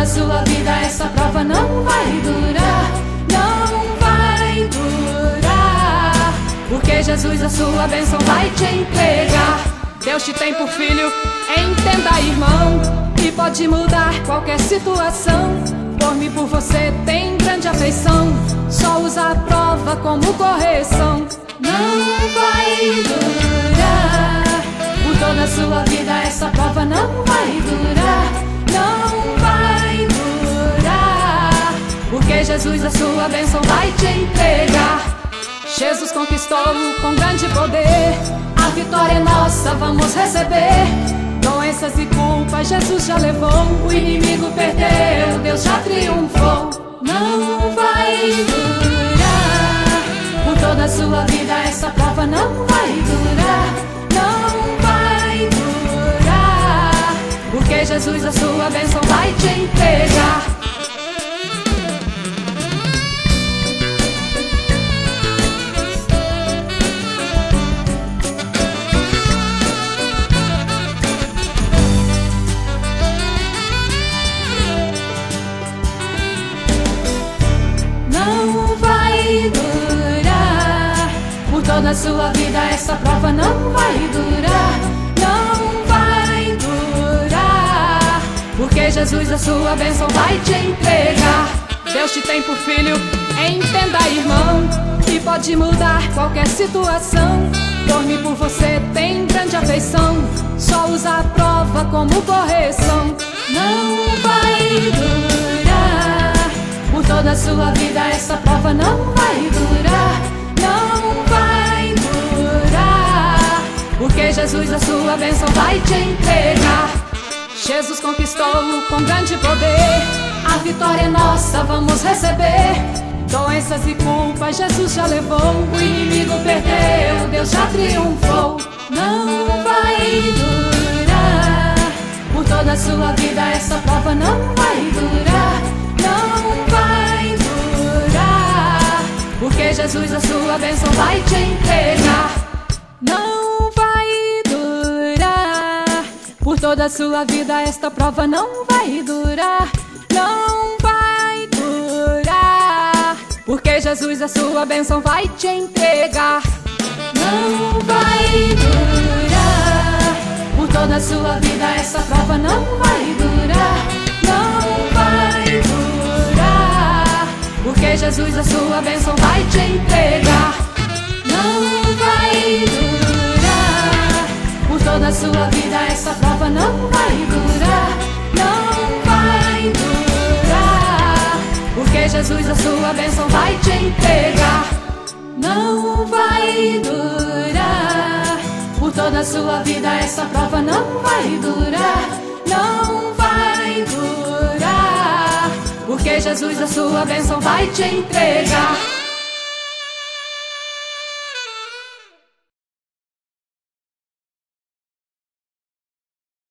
toda a sua vida essa prova não vai durar, não vai durar, porque Jesus a sua bênção vai te entregar. Deus te tem por filho, entenda, irmão, que pode mudar qualquer situação. Por mim, por você tem grande afeição, só usa a prova como correção. Não vai durar, por toda a sua vida essa prova não vai durar, não vai durar, porque Jesus a sua bênção vai te entregar. Jesus conquistou com grande poder, a vitória é nossa, vamos receber. Doenças e culpas Jesus já levou, o inimigo perdeu, Deus já triunfou. Não vai durar, por toda a sua vida essa prova não vai durar, não vai durar, porque Jesus a sua bênção vai te entregar. Não vai durar, por toda a sua vida essa prova não vai durar, não vai durar, porque Jesus a sua bênção vai te entregar. Deus te tem por filho, entenda, irmão, que pode mudar qualquer situação. Por mim, por você tem grande afeição, só usa a prova como correção. Não vai durar, por toda a sua vida essa prova não vai durar, não vai durar, porque Jesus a sua bênção vai te entregar. Jesus conquistou com grande poder, a vitória é nossa, vamos receber. Doenças e culpas Jesus já levou, o inimigo perdeu, Deus já triunfou. Não vai durar, por toda a sua vida essa prova não vai durar, não vai durar, porque Jesus a sua bênção vai te entregar. Não vai durar, por toda a sua vida esta prova não vai durar, não vai durar, porque Jesus a sua bênção vai te entregar. Não vai durar, por toda a sua vida essa prova não vai durar, não vai durar, porque Jesus a sua bênção vai te entregar. Não vai durar, por toda a sua vida essa prova não vai durar, não vai durar, porque Jesus a sua bênção vai te entregar. Não vai durar, por toda a sua vida essa prova não vai durar, não vai durar, porque Jesus a sua bênção vai te entregar.